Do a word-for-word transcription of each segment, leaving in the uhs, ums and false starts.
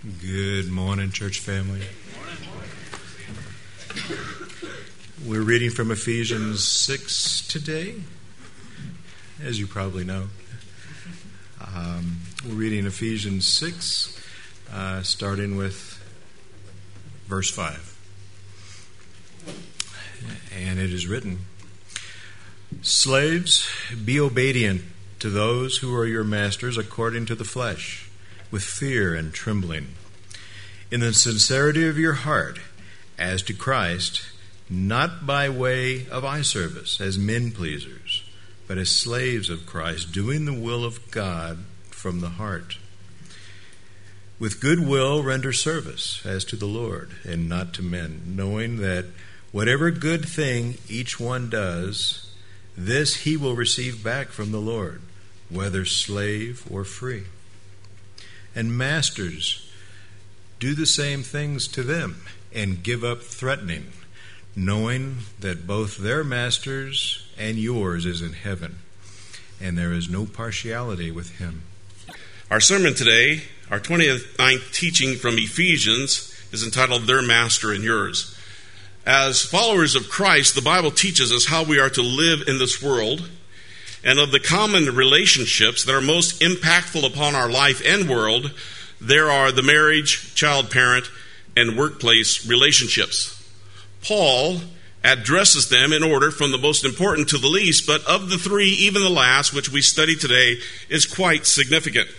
Good morning, church family. We're reading from Ephesians six today, as you probably know. Um, we're reading Ephesians six, uh, starting with verse five. And it is written, "Slaves, be obedient to those who are your masters according to the flesh, with fear and trembling, in the sincerity of your heart, as to Christ, not by way of eye service, as men pleasers, but as slaves of Christ, doing the will of God from the heart. With good will render service, as to the Lord, and not to men, knowing that whatever good thing each one does, this he will receive back from the Lord, whether slave or free. And masters, do the same things to them, and give up threatening, knowing that both their masters and yours is in heaven, and there is no partiality with him." Our sermon today, our twenty-ninth teaching from Ephesians, is entitled, "Their Master and Yours." As followers of Christ, the Bible teaches us how we are to live in this world, and of the common relationships that are most impactful upon our life and world, there are the marriage, child-parent, and workplace relationships. Paul addresses them in order from the most important to the least, but of the three, even the last, which we study today, is quite significant.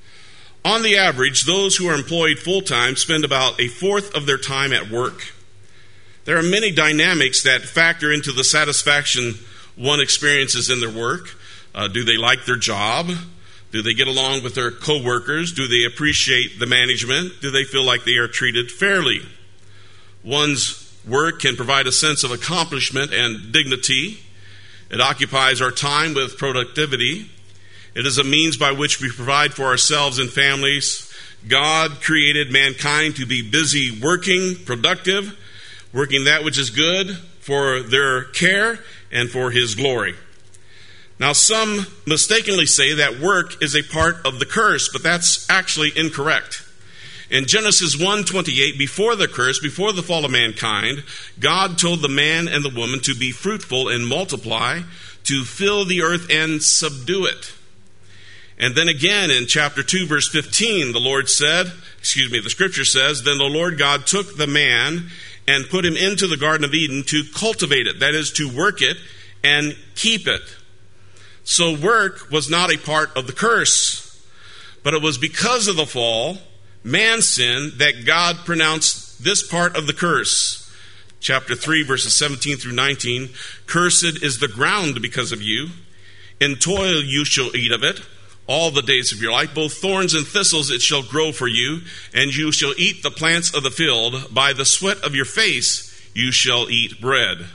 On the average, those who are employed full-time spend about a fourth of their time at work. There are many dynamics that factor into the satisfaction one experiences in their work. Uh, do they like their job? Do they get along with their co-workers? Do they appreciate the management? Do they feel like they are treated fairly? One's work can provide a sense of accomplishment and dignity. It occupies our time with productivity. It is a means by which we provide for ourselves and families. God created mankind to be busy working, productive, working that which is good for their care and for His glory. Now, some mistakenly say that work is a part of the curse, but that's actually incorrect. In Genesis one twenty-eight, before the curse, before the fall of mankind, God told the man and the woman to be fruitful and multiply, to fill the earth and subdue it. And then again in chapter two, verse fifteen, the Lord said, excuse me, the scripture says, "Then the Lord God took the man and put him into the Garden of Eden to cultivate it," that is, to work it and keep it. So work was not a part of the curse, but it was because of the fall, man's sin, that God pronounced this part of the curse. Chapter three, verses seventeen through nineteen, "Cursed is the ground because of you. In toil you shall eat of it all the days of your life. Both thorns and thistles it shall grow for you, and you shall eat the plants of the field. By the sweat of your face you shall eat bread."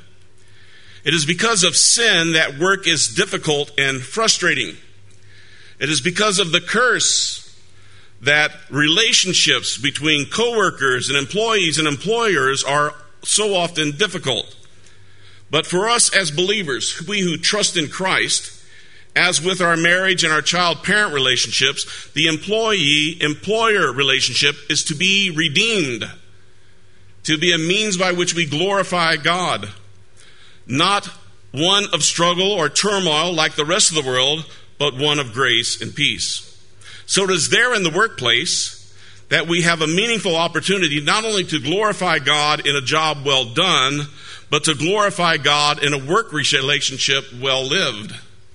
It is because of sin that work is difficult and frustrating. It is because of the curse that relationships between coworkers and employees and employers are so often difficult. But for us as believers, we who trust in Christ, as with our marriage and our child-parent relationships, the employee-employer relationship is to be redeemed, to be a means by which we glorify God. Not one of struggle or turmoil like the rest of the world, but one of grace and peace. So it is there in the workplace that we have a meaningful opportunity not only to glorify God in a job well done, but to glorify God in a work relationship well lived.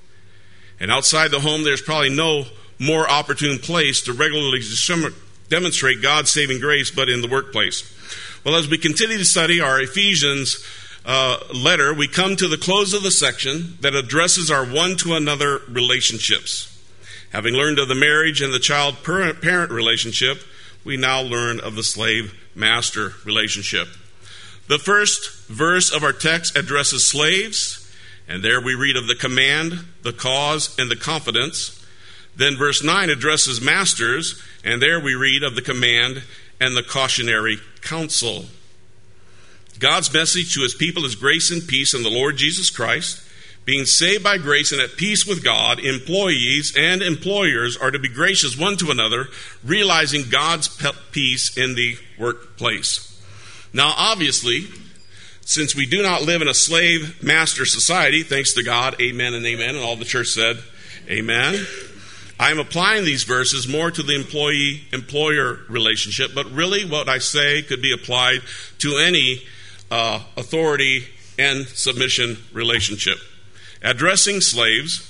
And outside the home, there's probably no more opportune place to regularly demonstrate God's saving grace but in the workplace. Well, as we continue to study our Ephesians Uh, letter, we come to the close of the section that addresses our one-to-another relationships. Having learned of the marriage and the child-parent relationship, we now learn of the slave-master relationship. The first verse of our text addresses slaves, and there we read of the command, the cause, and the confidence. Then verse nine addresses masters, and there we read of the command and the cautionary counsel. God's message to His people is grace and peace in the Lord Jesus Christ. Being saved by grace and at peace with God, employees and employers are to be gracious one to another, realizing God's peace in the workplace. Now, obviously, since we do not live in a slave-master society, thanks to God, amen and amen, and all the church said, amen, I am applying these verses more to the employee-employer relationship, but really what I say could be applied to any uh, authority and submission relationship. Addressing slaves,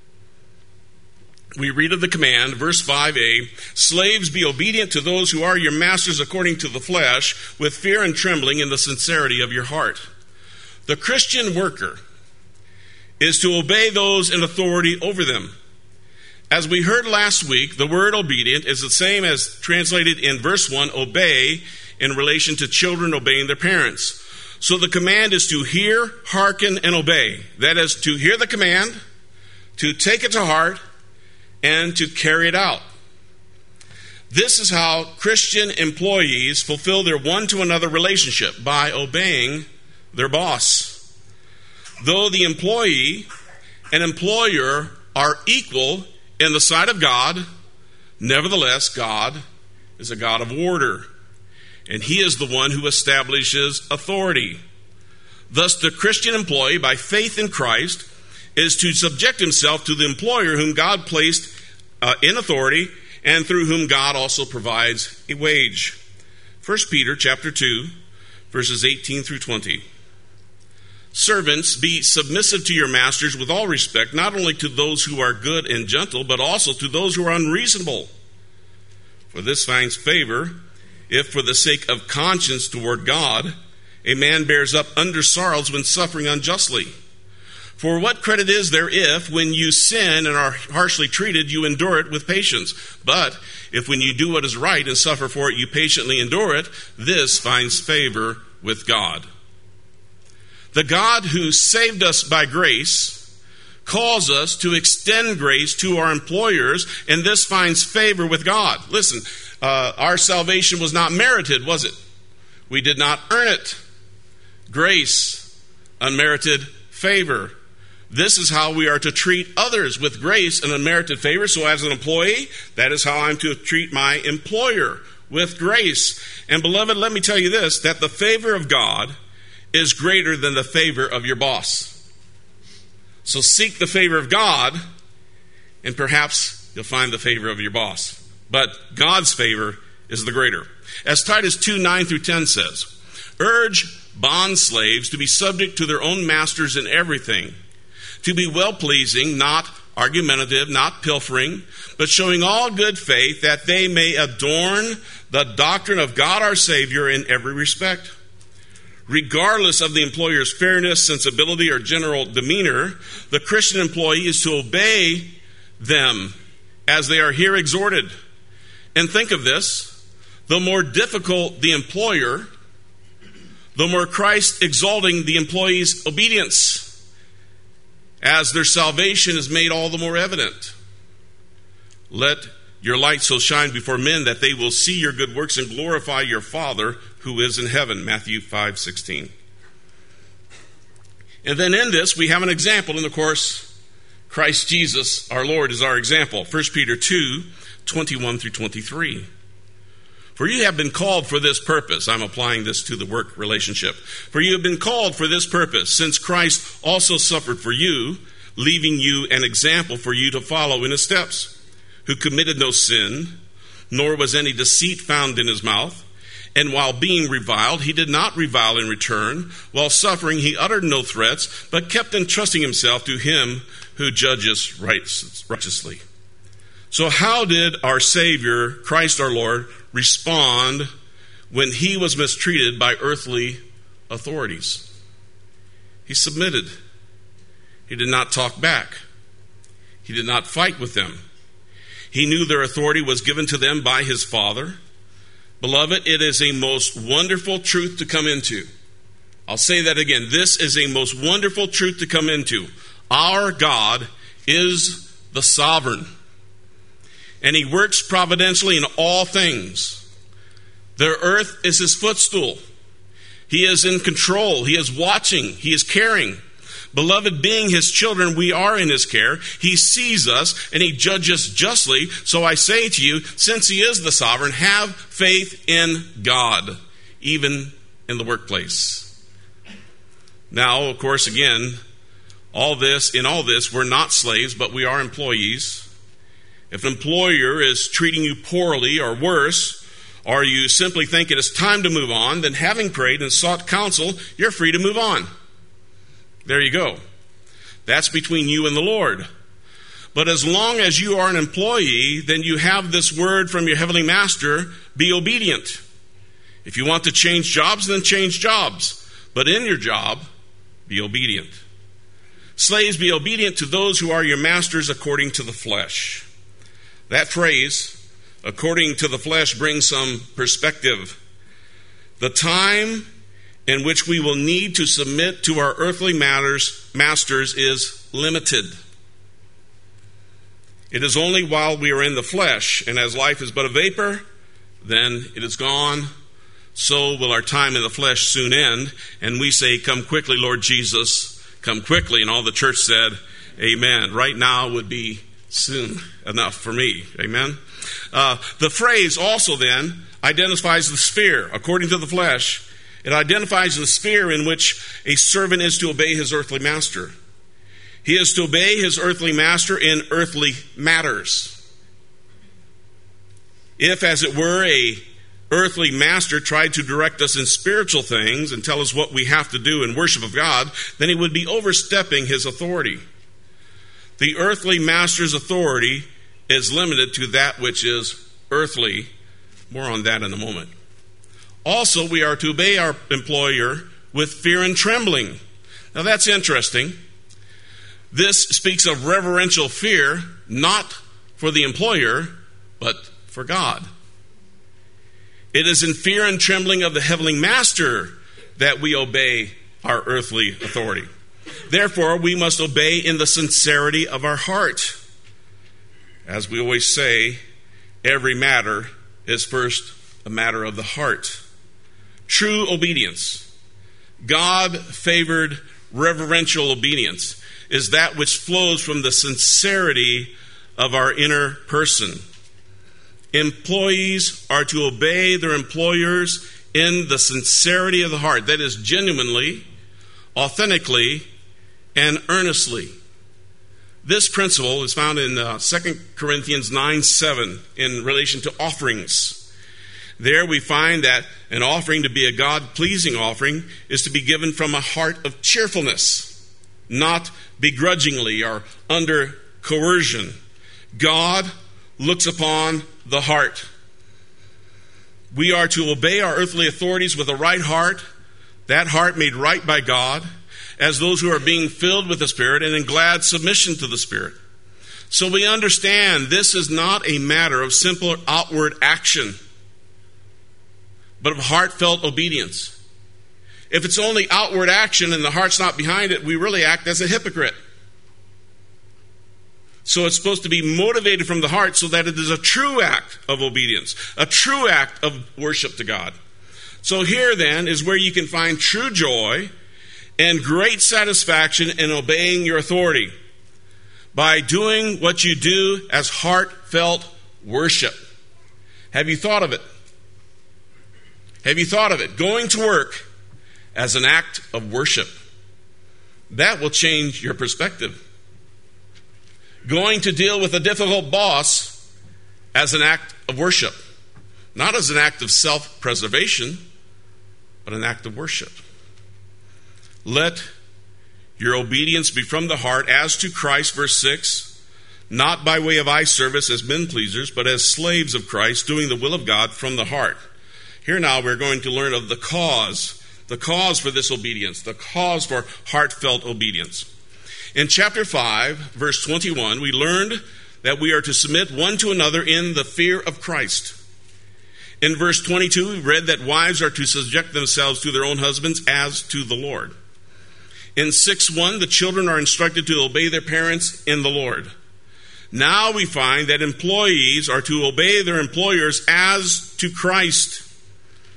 we read of the command, verse five a, slaves, be obedient to those who are your masters according to the flesh, with fear and trembling in the sincerity of your heart. The Christian worker is to obey those in authority over them. As we heard last week, the word obedient is the same as translated in verse one, obey, in relation to children obeying their parents. So the command is to hear, hearken, and obey. That is, to hear the command, to take it to heart, and to carry it out. This is how Christian employees fulfill their one-to-another relationship, by obeying their boss. Though the employee and employer are equal in the sight of God, nevertheless, God is a God of order, and He is the one who establishes authority. Thus, the Christian employee, by faith in Christ, is to subject himself to the employer whom God placed uh, in authority, and through whom God also provides a wage. First Peter chapter two, verses eighteen through twenty. Servants, be submissive to your masters with all respect, not only to those who are good and gentle, but also to those who are unreasonable. For this finds favor, if for the sake of conscience toward God, a man bears up under sorrows when suffering unjustly. For what credit is there if, when you sin and are harshly treated, you endure it with patience? But if when you do what is right and suffer for it, you patiently endure it, this finds favor with God. The God who saved us by grace calls us to extend grace to our employers, and this finds favor with God. Listen, uh, our salvation was not merited, was it? We did not earn it. Grace, unmerited favor. This is how we are to treat others, with grace and unmerited favor. So as an employee, that is how I'm to treat my employer, with grace. And beloved, let me tell you this, that the favor of God is greater than the favor of your boss. So seek the favor of God, and perhaps you'll find the favor of your boss. But God's favor is the greater. As Titus two, nine through ten says, urge bond slaves to be subject to their own masters in everything, to be well-pleasing, not argumentative, not pilfering, but showing all good faith, that they may adorn the doctrine of God our Savior in every respect. Regardless of the employer's fairness, sensibility, or general demeanor, the Christian employee is to obey them as they are here exhorted. And think of this, the more difficult the employer, the more Christ exalting the employee's obedience, as their salvation is made all the more evident. Let your light so shine before men that they will see your good works and glorify your Father who is in heaven. Matthew five sixteen. And then in this, we have an example. And of course, Christ Jesus, our Lord, is our example. First Peter two, twenty-one through twenty-three. For you have been called for this purpose. I'm applying this to the work relationship. For you have been called for this purpose, since Christ also suffered for you, leaving you an example for you to follow in his steps, who committed no sin, nor was any deceit found in his mouth. And while being reviled, he did not revile in return. While suffering, he uttered no threats, but kept entrusting himself to him who judges righteously. So how did our Savior, Christ our Lord, respond when he was mistreated by earthly authorities? He submitted. He did not talk back. He did not fight with them. He knew their authority was given to them by his Father. Beloved, it is a most wonderful truth to come into. I'll say that again. This is a most wonderful truth to come into. Our God is the sovereign, and he works providentially in all things. The earth is his footstool. He is in control. He is watching. He is caring. Beloved, being his children, we are in his care. He sees us and he judges justly. So I say to you, since he is the sovereign, have faith in God, even in the workplace. Now, of course, again, all this, in all this, we're not slaves, but we are employees. If an employer is treating you poorly or worse, or you simply think it is time to move on, then having prayed and sought counsel, you're free to move on. There you go. That's between you and the Lord. But as long as you are an employee, then you have this word from your heavenly master, be obedient. If you want to change jobs, then change jobs. But in your job, be obedient. Slaves, be obedient to those who are your masters according to the flesh. That phrase, according to the flesh, brings some perspective. The time in which we will need to submit to our earthly matters, masters is limited. It is only while we are in the flesh, and as life is but a vapor, then it is gone. So will our time in the flesh soon end, and we say, come quickly, Lord Jesus, come quickly. And all the church said, amen. Right now would be soon enough for me. Amen. Uh, the phrase also then identifies the sphere, according to the flesh. It identifies the sphere in which a servant is to obey his earthly master. He is to obey his earthly master in earthly matters. If, as it were, a earthly master tried to direct us in spiritual things and tell us what we have to do in worship of God, then he would be overstepping his authority. The earthly master's authority is limited to that which is earthly. More on that in a moment. Also, we are to obey our employer with fear and trembling. Now that's interesting. This speaks of reverential fear, not for the employer, but for God. It is in fear and trembling of the heavenly master that we obey our earthly authority. Therefore, we must obey in the sincerity of our heart. As we always say, every matter is first a matter of the heart. True obedience, God-favored reverential obedience, is that which flows from the sincerity of our inner person. Employees are to obey their employers in the sincerity of the heart. That is, genuinely, authentically, and earnestly. This principle is found in uh, Second Corinthians nine seven in relation to offerings. There we find that an offering, to be a God-pleasing offering, is to be given from a heart of cheerfulness, not begrudgingly or under coercion. God looks upon the heart. We are to obey our earthly authorities with a right heart, that heart made right by God, as those who are being filled with the Spirit and in glad submission to the Spirit. So we understand this is not a matter of simple outward action, but of heartfelt obedience. If it's only outward action and the heart's not behind it, we really act as a hypocrite. So it's supposed to be motivated from the heart so that it is a true act of obedience, a true act of worship to God. So here then is where you can find true joy and great satisfaction in obeying your authority, by doing what you do as heartfelt worship. Have you thought of it? Have you thought of it? Going to work as an act of worship. That will change your perspective. Going to deal with a difficult boss as an act of worship. Not as an act of self-preservation, but an act of worship. Let your obedience be from the heart as to Christ, verse six, not by way of eye service as men pleasers, but as slaves of Christ, doing the will of God from the heart. Here now we're going to learn of the cause, the cause for this obedience, the cause for heartfelt obedience. In chapter five, verse twenty-one, we learned that we are to submit one to another in the fear of Christ. In verse twenty-two, we read that wives are to subject themselves to their own husbands as to the Lord. In six one, the children are instructed to obey their parents in the Lord. Now we find that employees are to obey their employers as to Christ.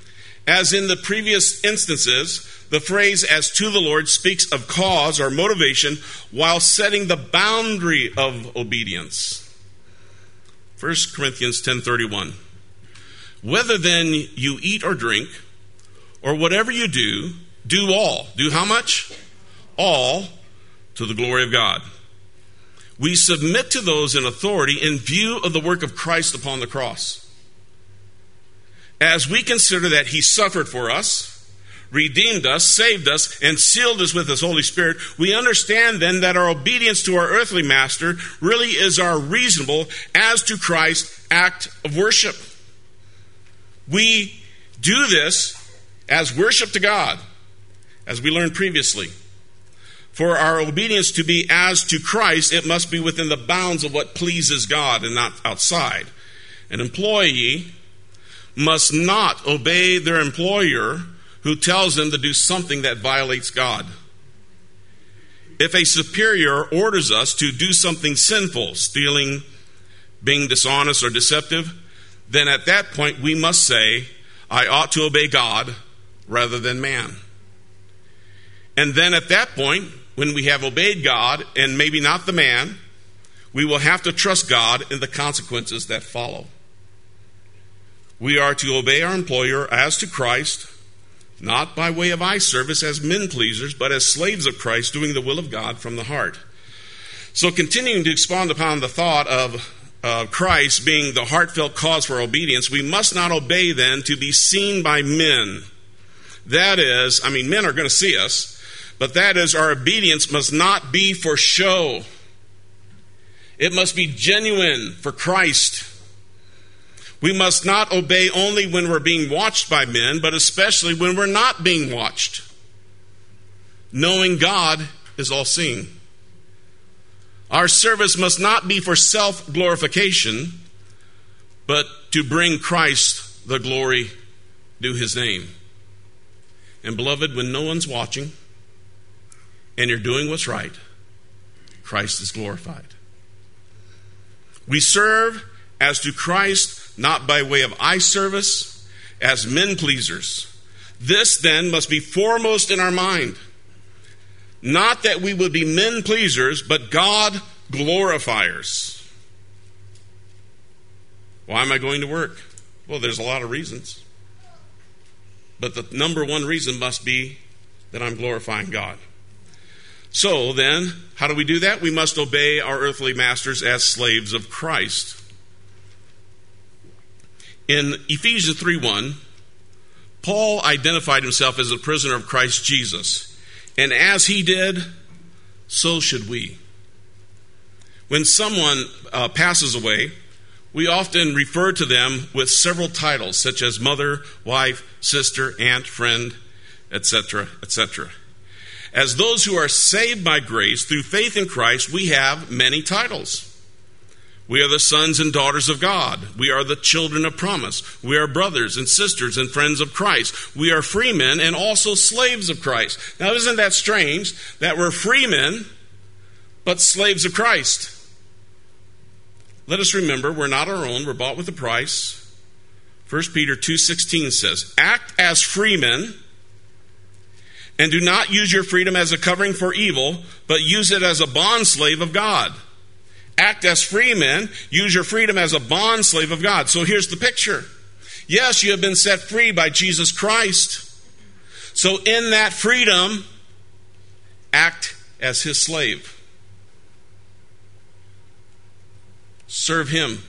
As in the previous instances, the phrase "as to the Lord" speaks of cause or motivation while setting the boundary of obedience. First Corinthians ten thirty-one. Whether then you eat or drink, or whatever you do, do all. Do how much? All to the glory of God. We submit to those in authority in view of the work of Christ upon the cross. As we consider that he suffered for us, redeemed us, saved us, and sealed us with his Holy Spirit, we understand then that our obedience to our earthly master really is our reasonable, as to Christ, act of worship. We do this as worship to God, as we learned previously. For our obedience to be as to Christ, it must be within the bounds of what pleases God and not outside. An employee must not obey their employer who tells them to do something that violates God. If a superior orders us to do something sinful, stealing, being dishonest or deceptive, then at that point we must say, I ought to obey God rather than man. And then at that point, when we have obeyed God and maybe not the man, we will have to trust God in the consequences that follow. We are to obey our employer as to Christ, not by way of eye service as men pleasers, but as slaves of Christ, doing the will of God from the heart. So continuing to expound upon the thought of uh, Christ being the heartfelt cause for obedience, we must not obey then to be seen by men. That is, I mean, men are going to see us, but that is, our obedience must not be for show. It must be genuine for Christ. We must not obey only when we're being watched by men, but especially when we're not being watched, knowing God is all-seeing. Our service must not be for self-glorification, but to bring Christ the glory due his name. And beloved, when no one's watching and you're doing what's right, Christ is glorified. We serve as to Christ, not by way of eye service, as men pleasers. This then must be foremost in our mind. Not that we would be men pleasers, but God glorifiers. Why am I going to work? Well, there's a lot of reasons. But the number one reason must be that I'm glorifying God. So then, how do we do that? We must obey our earthly masters as slaves of Christ. In Ephesians three one, Paul identified himself as a prisoner of Christ Jesus. And as he did, so should we. When someone uh, passes away, we often refer to them with several titles, such as mother, wife, sister, aunt, friend, et cetera, et cetera. As those who are saved by grace through faith in Christ, we have many titles. We are the sons and daughters of God. We are the children of promise. We are brothers and sisters and friends of Christ. We are free men and also slaves of Christ. Now, isn't that strange that we're free men, but slaves of Christ? Let us remember, we're not our own. We're bought with a price. First Peter two sixteen says, act as free men, and do not use your freedom as a covering for evil, but use it as a bondslave of God. Act as free men, use your freedom as a bondslave of God. So here's the picture. Yes, you have been set free by Jesus Christ. So in that freedom, act as his slave. Serve him.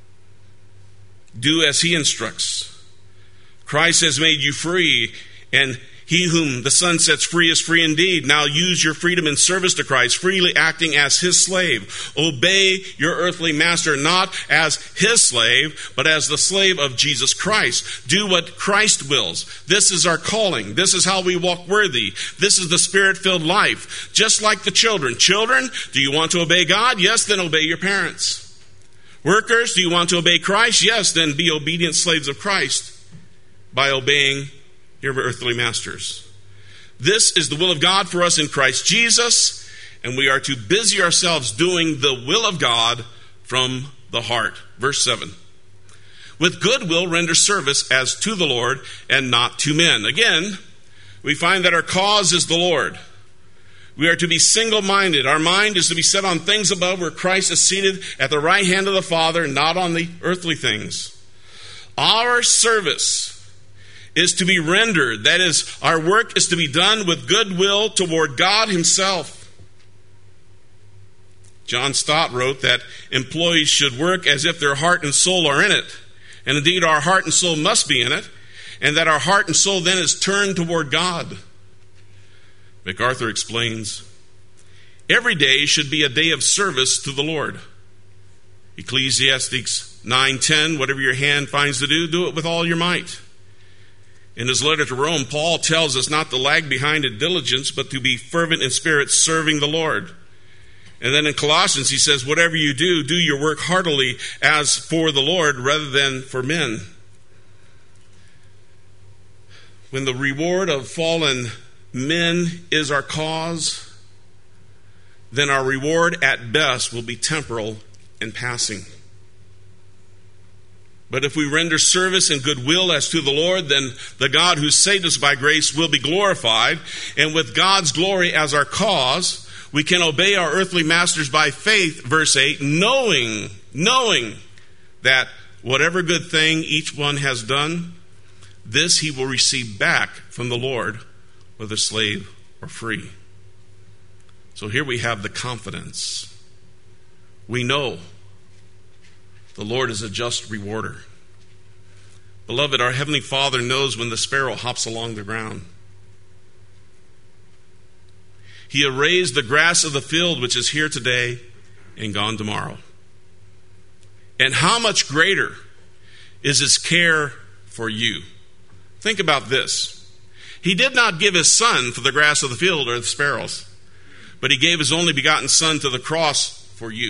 Do as he instructs. Christ has made you free, and he whom the Son sets free is free indeed. Now use your freedom in service to Christ, freely acting as his slave. Obey your earthly master not as his slave, but as the slave of Jesus Christ. Do what Christ wills. This is our calling. This is how we walk worthy. This is the Spirit-filled life. Just like the children. Children, do you want to obey God? Yes, then obey your parents. Workers, do you want to obey Christ? Yes, then be obedient slaves of Christ by obeying your earthly masters. This is the will of God for us in Christ Jesus, and we are to busy ourselves doing the will of God from the heart. Verse seven. With good will render service as to the Lord and not to men. Again, we find that our cause is the Lord. We are to be single-minded. Our mind is to be set on things above, where Christ is seated at the right hand of the Father, not on the earthly things. Our service is to be rendered. That is, our work is to be done with goodwill toward God himself. John Stott wrote that employees should work as if their heart and soul are in it. And indeed, our heart and soul must be in it. And that our heart and soul then is turned toward God. MacArthur explains, every day should be a day of service to the Lord. Ecclesiastes nine ten, whatever your hand finds to do, do it with all your might. In his letter to Rome, Paul tells us not to lag behind in diligence, but to be fervent in spirit, serving the Lord. And then in Colossians, he says, whatever you do, do your work heartily as for the Lord rather than for men. When the reward of fallen men is our cause, then our reward at best will be temporal and passing. But if we render service and goodwill as to the Lord, then the God who saved us by grace will be glorified. And with God's glory as our cause, we can obey our earthly masters by faith, verse eight, knowing, knowing that whatever good thing each one has done, this he will receive back from the Lord, whether slave or free. So here we have the confidence. We know the Lord is a just rewarder. Beloved, our Heavenly Father knows when the sparrow hops along the ground. He arrays the grass of the field, which is here today and gone tomorrow. And how much greater is his care for you? Think about this. He did not give his son for the grass of the field or the sparrows, but he gave his only begotten son to the cross for you.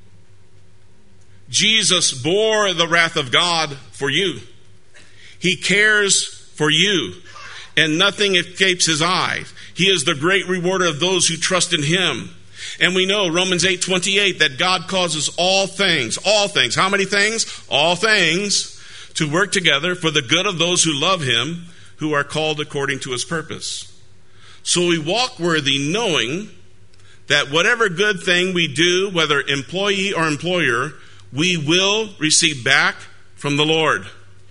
Jesus bore the wrath of God for you. He cares for you, and nothing escapes his eye. He is the great rewarder of those who trust in him. And we know, Romans eight twenty-eight, that God causes all things, all things, how many things? All things to work together for the good of those who love him, who are called according to his purpose. So we walk worthy, knowing that whatever good thing we do, whether employee or employer, we will receive back from the Lord.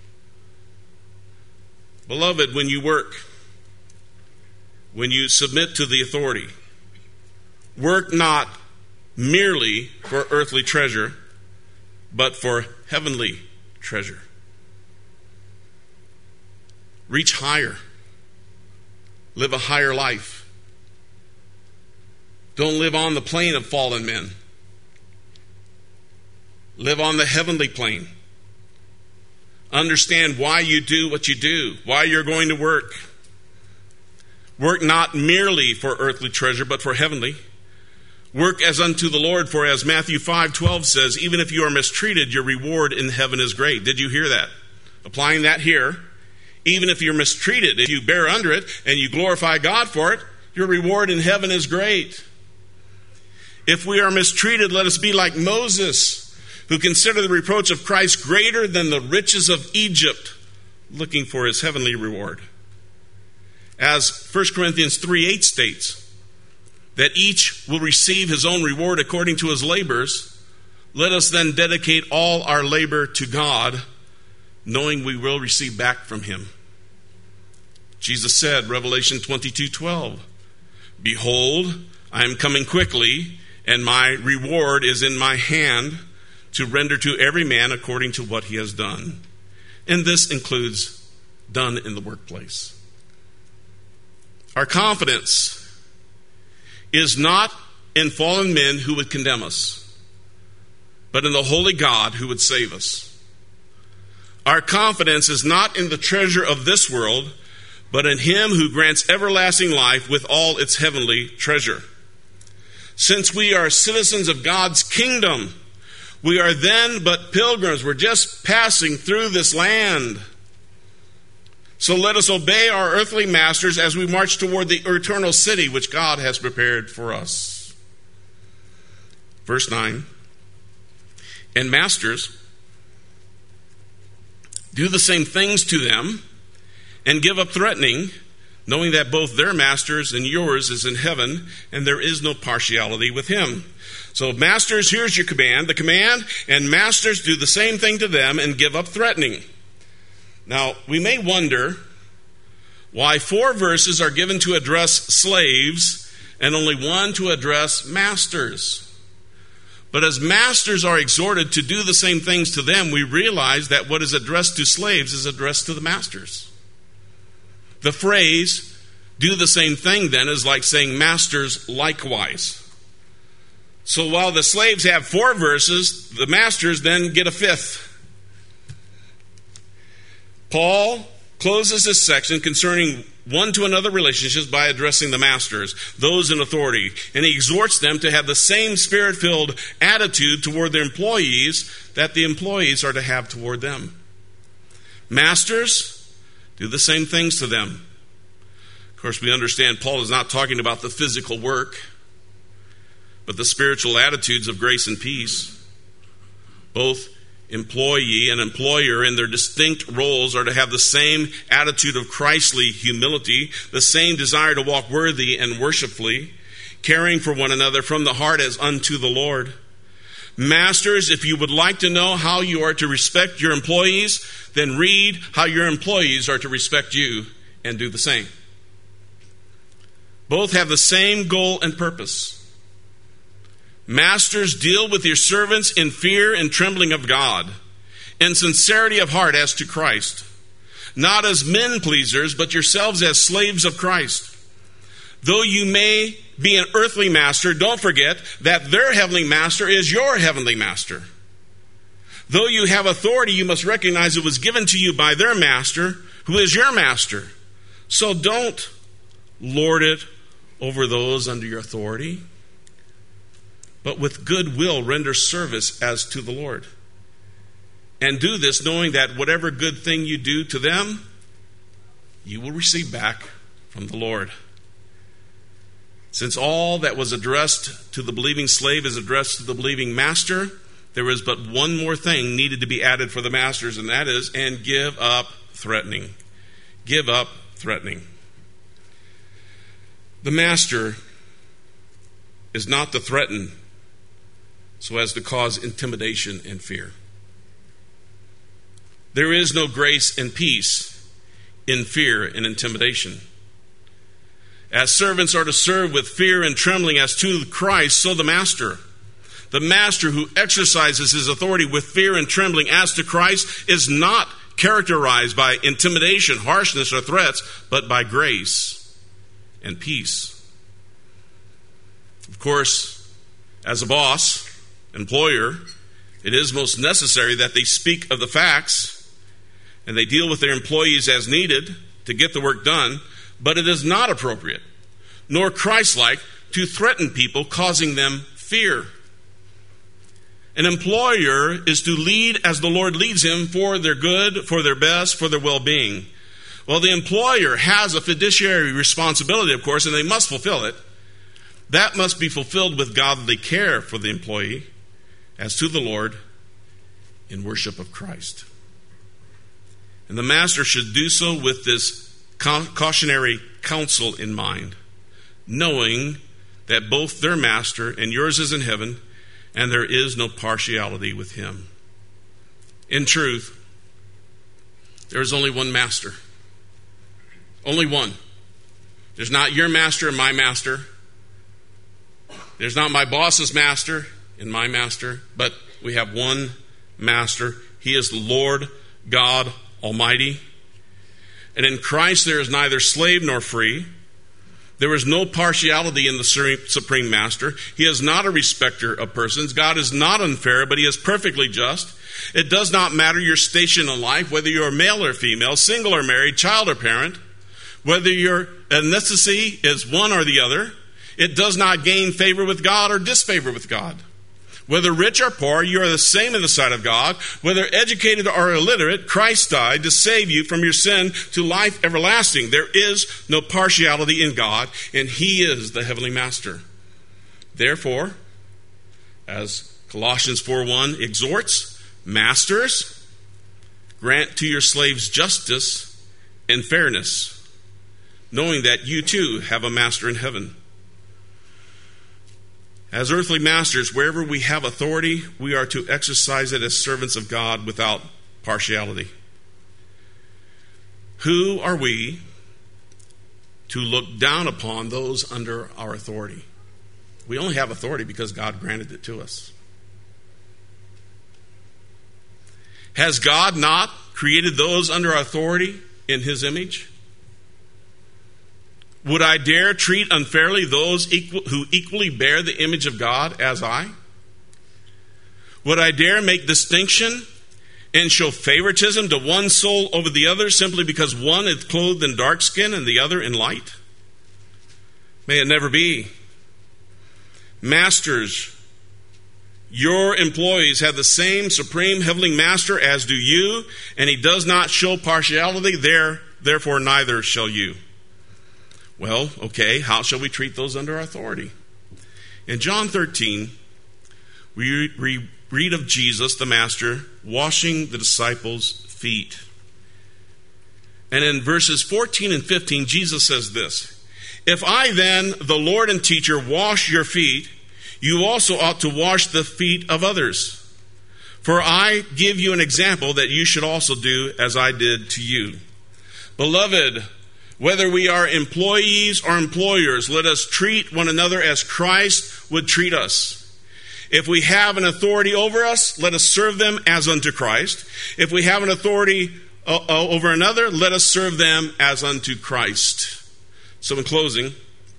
Beloved, when you work, when you submit to the authority, work not merely for earthly treasure, but for heavenly treasure. Reach higher. Live a higher life. Don't live on the plane of fallen men. Live on the heavenly plane. Understand why you do what you do, why you're going to work. Work not merely for earthly treasure, but for heavenly. Work as unto the Lord, for as Matthew five twelve says, even if you are mistreated, your reward in heaven is great. Did you hear that? Applying that here. Even if you're mistreated, if you bear under it and you glorify God for it, your reward in heaven is great. If we are mistreated, let us be like Moses, who considered the reproach of Christ greater than the riches of Egypt, looking for his heavenly reward. As First Corinthians three eight states, that each will receive his own reward according to his labors, let us then dedicate all our labor to God, knowing we will receive back from him. Jesus said, Revelation twenty-two twelve, behold, I am coming quickly, and my reward is in my hand, to render to every man according to what he has done. And this includes done in the workplace. Our confidence is not in fallen men who would condemn us, but in the holy God who would save us. Our confidence is not in the treasure of this world, but in him who grants everlasting life with all its heavenly treasure. Since we are citizens of God's kingdom, we are then but pilgrims. We're just passing through this land. So let us obey our earthly masters as we march toward the eternal city which God has prepared for us. Verse nine. And masters, Do the same things to them, and give up threatening, knowing that both their masters and yours is in heaven, and there is no partiality with him. So masters, here's your command, the command, and masters, do the same thing to them and give up threatening. Now, we may wonder why four verses are given to address slaves and only one to address masters. But as masters are exhorted to do the same things to them, we realize that what is addressed to slaves is addressed to the masters. The phrase, do the same thing then, is like saying masters likewise. So while the slaves have four verses, the masters then get a fifth. Paul closes this section concerning one to another relationships by addressing the masters, those in authority. And he exhorts them to have the same spirit-filled attitude toward their employees that the employees are to have toward them. Masters, do the same things to them. Of course, we understand Paul is not talking about the physical work, but the spiritual attitudes of grace and peace. Both employee and employer in their distinct roles are to have the same attitude of Christly humility, the same desire to walk worthy and worshipfully, caring for one another from the heart as unto the Lord. Masters, if you would like to know how you are to respect your employees, then read how your employees are to respect you and do the same. Both have the same goal and purpose. Masters, deal with your servants in fear and trembling of God, in sincerity of heart as to Christ, not as men pleasers, but yourselves as slaves of Christ. Though you may be an earthly master, don't forget that their heavenly master is your heavenly master. Though you have authority, you must recognize it was given to you by their master, who is your master. So don't lord it over those under your authority, but with good will render service as to the Lord. And do this knowing that whatever good thing you do to them, you will receive back from the Lord. Since all that was addressed to the believing slave is addressed to the believing master, there is but one more thing needed to be added for the masters, and that is, and give up threatening. Give up threatening. The master is not to threaten so as to cause intimidation and fear. There is no grace and peace in fear and intimidation. As servants are to serve with fear and trembling as to Christ, so the master. The master who exercises his authority with fear and trembling as to Christ is not characterized by intimidation, harshness, or threats, but by grace and peace. Of course, as a boss, employer, it is most necessary that they speak of the facts and they deal with their employees as needed to get the work done, but it is not appropriate, nor Christ-like, to threaten people, causing them fear. An employer is to lead as the Lord leads him for their good, for their best, for their well-being. Well, the employer has a fiduciary responsibility, of course, and they must fulfill it. That must be fulfilled with godly care for the employee as to the Lord in worship of Christ. And the master should do so with this cautionary counsel in mind, knowing that both their master and yours is in heaven, and there is no partiality with him. In truth, there is only one master. Only one. There's not your master and my master. There's not my boss's master and my master, but we have one master. He is the Lord God Almighty. And in Christ there is neither slave nor free. There is no partiality in the Supreme Master. He is not a respecter of persons. God is not unfair, but he is perfectly just. It does not matter your station in life, whether you're male or female, single or married, child or parent, whether your ethnicity is one or the other. It does not gain favor with God or disfavor with God. Whether rich or poor, you are the same in the sight of God. Whether educated or illiterate, Christ died to save you from your sin to life everlasting. There is no partiality in God, and he is the heavenly master. Therefore, as Colossians four one exhorts, masters, Grant to your slaves justice and fairness, knowing that you too have a master in heaven. As earthly masters, wherever we have authority, we are to exercise it as servants of God without partiality. Who are we to look down upon those under our authority? We only have authority because God granted it to us. Has God not created those under authority in His image? Would I dare treat unfairly those equal, who equally bear the image of God as I? Would I dare make distinction and show favoritism to one soul over the other simply because one is clothed in dark skin and the other in light? May it never be. Masters, your employees have the same supreme heavenly master as do you, and he does not show partiality there, therefore neither shall you. Well, okay, how shall we treat those under authority? In John thirteen, we re- read of Jesus, the Master, washing the disciples' feet. And in verses fourteen and fifteen, Jesus says this: If I then, the Lord and teacher, wash your feet, you also ought to wash the feet of others. For I give you an example that you should also do as I did to you. Beloved, whether we are employees or employers, let us treat one another as Christ would treat us. If we have an authority over us, let us serve them as unto Christ. If we have an authority uh, over another, let us serve them as unto Christ. So in closing,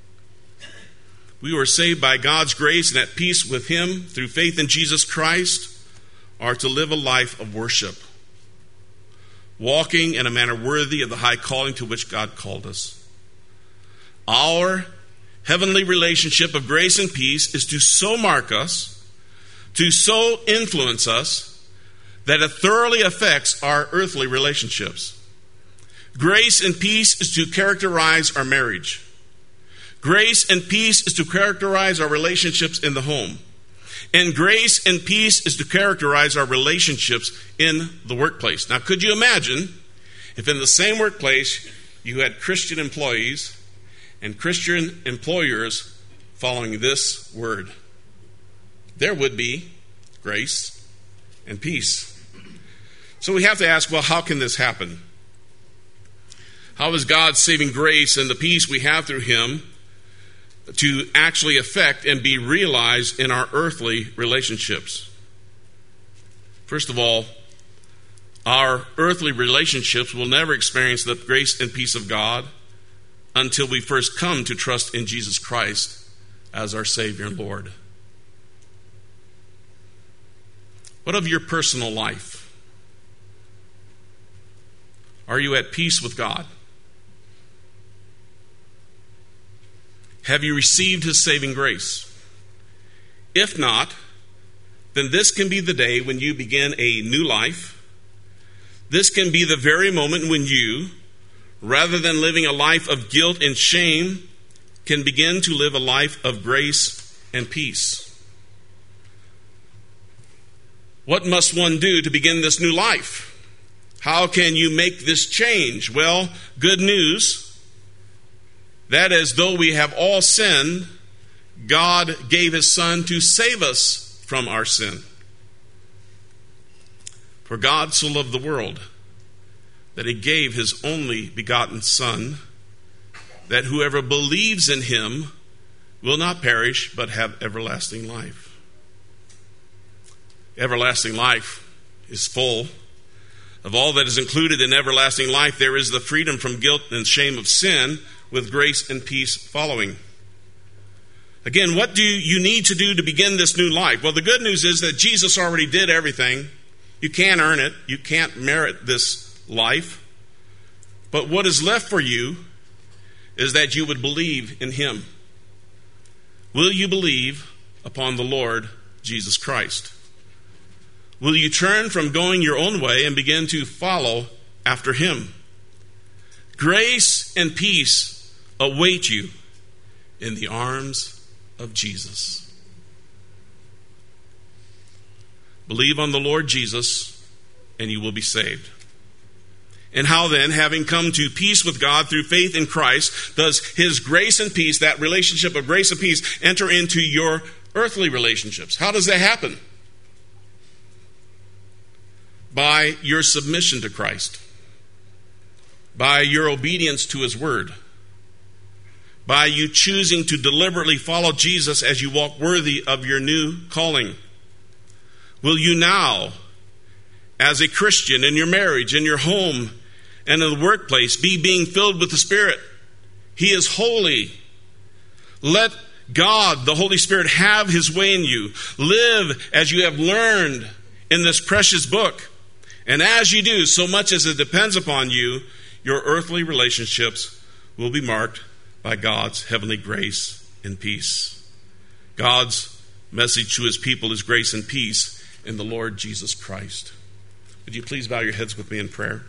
we who are saved by God's grace and at peace with Him through faith in Jesus Christ are to live a life of worship, walking in a manner worthy of the high calling to which God called us. Our heavenly relationship of grace and peace is to so mark us, to so influence us, that it thoroughly affects our earthly relationships. Grace and peace is to characterize our marriage. Grace and peace is to characterize our relationships in the home. And grace and peace is to characterize our relationships in the workplace. Now, could you imagine if in the same workplace you had Christian employees and Christian employers following this word? There would be grace and peace. So we have to ask, well, how can this happen? How is God's saving grace and the peace we have through Him to actually affect and be realized in our earthly relationships? First of all, our earthly relationships will never experience the grace and peace of God until we first come to trust in Jesus Christ as our Savior and Lord. What of your personal life? Are you at peace with God? Have you received His saving grace? If not, then this can be the day when you begin a new life. This can be the very moment when you, rather than living a life of guilt and shame, can begin to live a life of grace and peace. What must one do to begin this new life? How can you make this change? Well, good news. That is, though we have all sinned, God gave His Son to save us from our sin. For God so loved the world that He gave His only begotten Son, that whoever believes in Him will not perish but have everlasting life. Everlasting life is full of all that is included in everlasting life. There is the freedom from guilt and shame of sin, with grace and peace following. Again, what do you need to do to begin this new life? Well, the good news is that Jesus already did everything. You can't earn it. You can't merit this life. But what is left for you is that you would believe in Him. Will you believe upon the Lord Jesus Christ? Will you turn from going your own way and begin to follow after Him? Grace and peace await you in the arms of Jesus. Believe on the Lord Jesus, and you will be saved. And how then, having come to peace with God through faith in Christ, does his grace and peace, that relationship of grace and peace, enter into your earthly relationships? How does that happen? By your submission to Christ, by your obedience to his word, by you choosing to deliberately follow Jesus as you walk worthy of your new calling. Will you now, as a Christian, in your marriage, in your home, and in the workplace, be being filled with the Spirit? He is holy. Let God, the Holy Spirit, have his way in you. Live as you have learned in this precious book. And as you do, so much as it depends upon you, your earthly relationships will be marked by God's heavenly grace and peace. God's message to his people is grace and peace in the Lord Jesus Christ. Would you please bow your heads with me in prayer?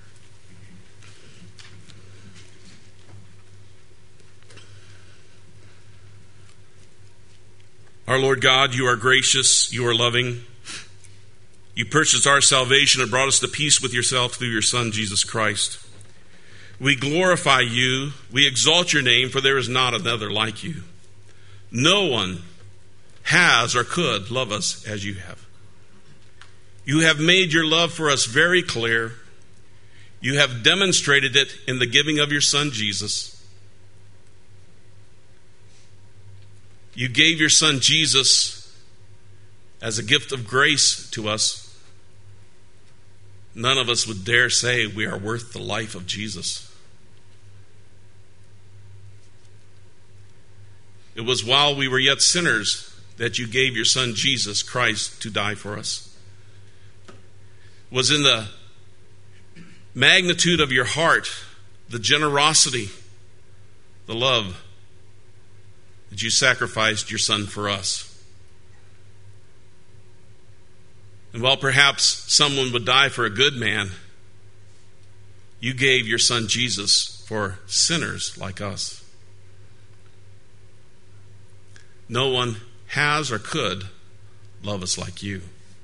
Our Lord God, you are gracious, you are loving. You purchased our salvation and brought us to peace with yourself through your Son, Jesus Christ. We glorify you, we exalt your name, for there is not another like you. No one has or could love us as you have. You have made your love for us very clear. You have demonstrated it in the giving of your Son, Jesus. You gave your Son, Jesus, as a gift of grace to us. None of us would dare say we are worth the life of Jesus. It was while we were yet sinners that you gave your Son, Jesus Christ, to die for us. It was in the magnitude of your heart, the generosity, the love, that you sacrificed your Son for us. And while perhaps someone would die for a good man, you gave your Son Jesus for sinners like us. No one has or could love us like you.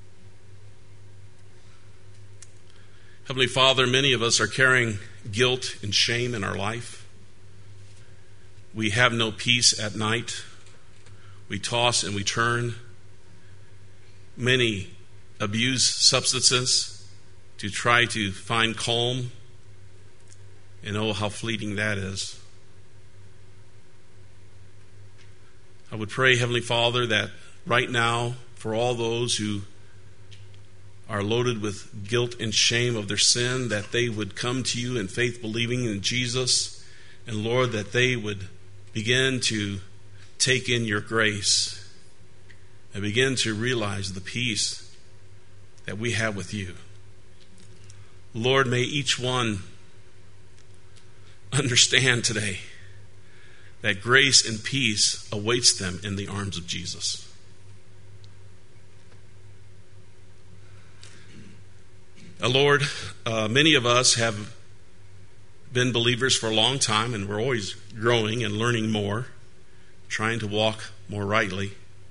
Heavenly Father, many of us are carrying guilt and shame in our life. We have no peace at night. We toss and we turn. Many abuse substances to try to find calm. And oh, how fleeting that is. I would pray, Heavenly Father, that right now, for all those who are loaded with guilt and shame of their sin, that they would come to you in faith, believing in Jesus. And Lord, that they would begin to take in your grace and begin to realize the peace that we have with you. Lord, may each one understand today that grace and peace awaits them in the arms of Jesus. Uh, Lord, uh, many of us have been believers for a long time, and we're always growing and learning more, trying to walk more rightly.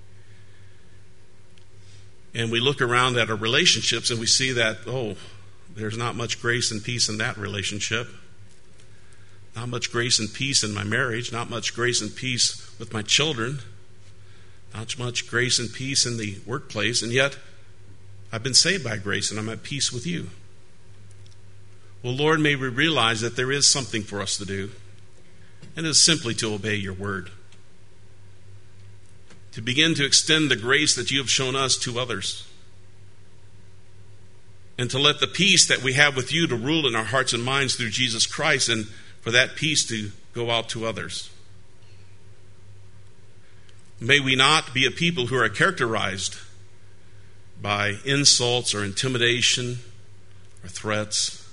And we look around at our relationships and we see that, oh, there's not much grace and peace in that relationship. Not much grace and peace in my marriage. Not much grace and peace with my children. Not much grace and peace in the workplace. And yet, I've been saved by grace and I'm at peace with you. Well, Lord, may we realize that there is something for us to do. And it is simply to obey your word. To begin to extend the grace that you have shown us to others. And to let the peace that we have with you to rule in our hearts and minds through Jesus Christ, and for that peace to go out to others. May we not be a people who are characterized by insults or intimidation or threats,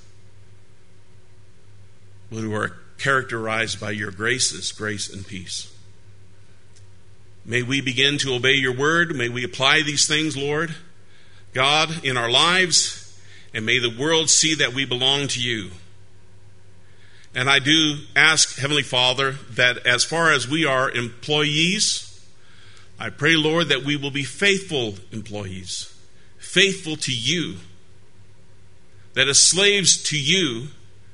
but who are characterized by your graces, grace and peace. May we begin to obey your word. May we apply these things, Lord God, in our lives, and may the world see that we belong to you. And I do ask, Heavenly Father, that as far as we are employees, I pray, Lord, that we will be faithful employees, faithful to you, that as slaves to you,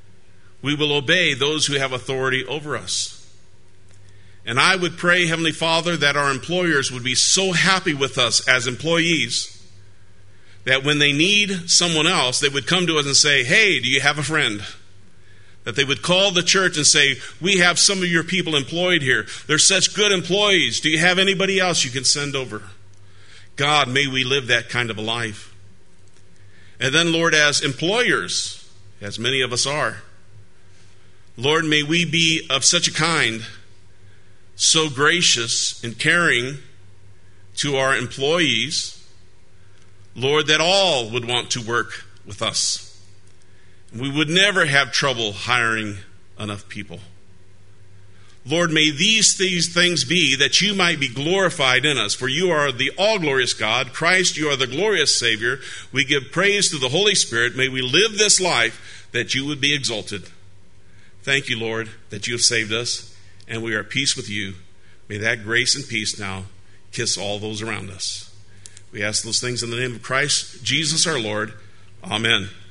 We will obey those who have authority over us. And I would pray, Heavenly Father, that our employers would be so happy with us as employees that when they need someone else, they would come to us and say, hey, do you have a friend? That they would call the church and say, we have some of your people employed here. They're such good employees. Do you have anybody else you can send over? God, may we live that kind of a life. And then, Lord, as employers, as many of us are, Lord, may we be of such a kind, so gracious and caring to our employees, Lord, that all would want to work with us. We would never have trouble hiring enough people. Lord, may these, these things be that you might be glorified in us, for you are the all-glorious God. Christ, you are the glorious Savior. We give praise to the Holy Spirit. May we live this life that you would be exalted. Thank you, Lord, that you have saved us, and we are at peace with you. May that grace and peace now kiss all those around us. We ask those things in the name of Christ, Jesus our Lord. Amen.